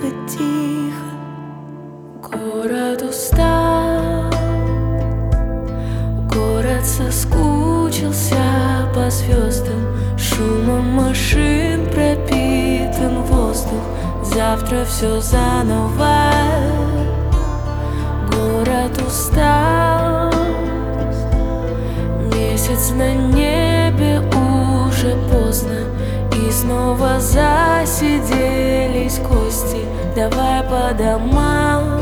тихо. Город устал, город соскучился по звездам. Шумом машин пропитан воздух. Завтра все заново. Город устал, месяц на небе, уже поздно. И снова засиделись кости. Давай по домам.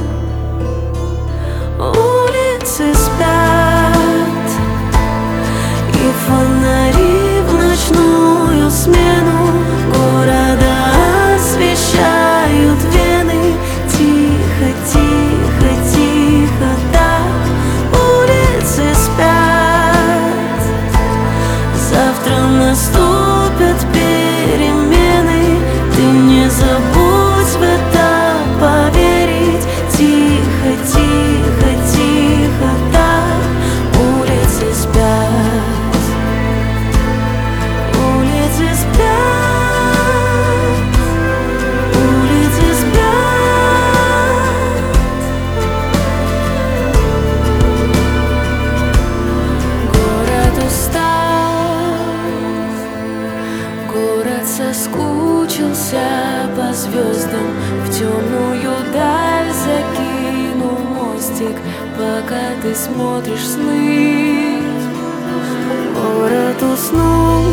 Улицы спят, и фонари в ночную смену города освещают вены. Тихо, тихо, тихо, так улицы спят. Завтра наступят перемены. Ты не забудь в это поверить. Тихо, тихо, тихо, так улицы спят. Улицы спят. Улицы спят. Город устал, город соскучился по звездам. В темную даль закинул мостик, пока ты смотришь сны. Город уснул,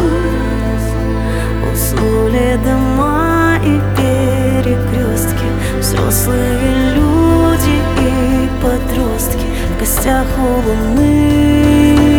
уснули дома и перекрестки. Взрослые люди и подростки в гостях у луны.